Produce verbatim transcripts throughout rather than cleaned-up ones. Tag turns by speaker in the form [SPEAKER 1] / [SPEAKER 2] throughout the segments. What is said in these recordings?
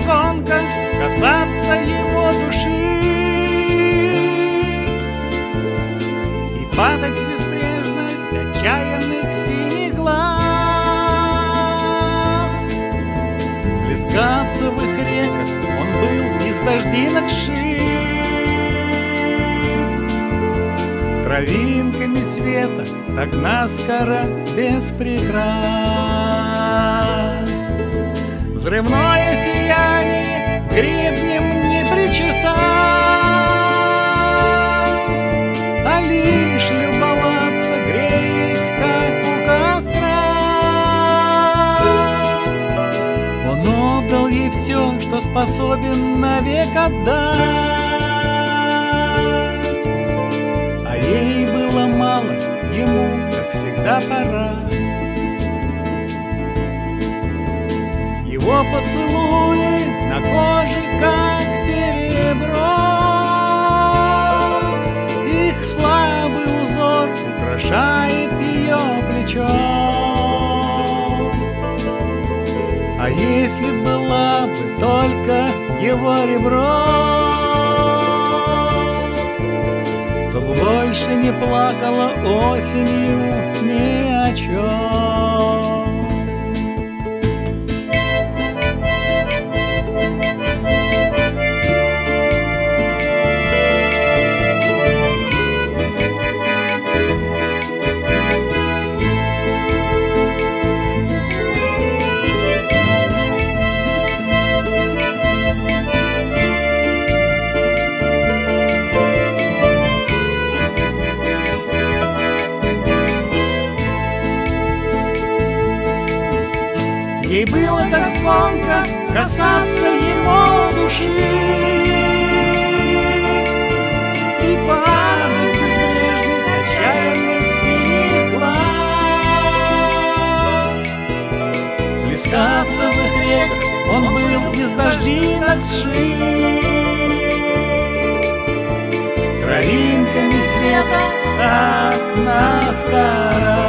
[SPEAKER 1] звонко касаться его души и падать в безбрежность отчаянных синих глаз. Плескаться в их реках он был из дождинок шит, травинками света так наскоро без прикрас. Взрывное сияние гребнем не причесать, а лишь любоваться, греясь, как у костра. Он отдал ей все, что способен навек отдать, а ей было мало, ему, как всегда, пора. Его поцелуи на коже, как серебро, их слабый узор украшает ее плечо. А если была бы только его ребро, то бы больше не плакала осенью ни о чем. Ей было так звонко касаться его души и падать в безбрежность отчаянных синих глаз. Плескаться в их реках он был из дождинок сшит, травинками света так наскоро.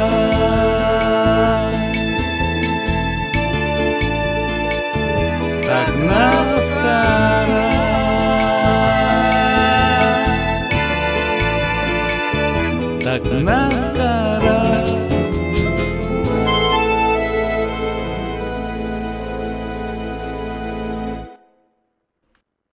[SPEAKER 1] Так наскоро, так наскоро.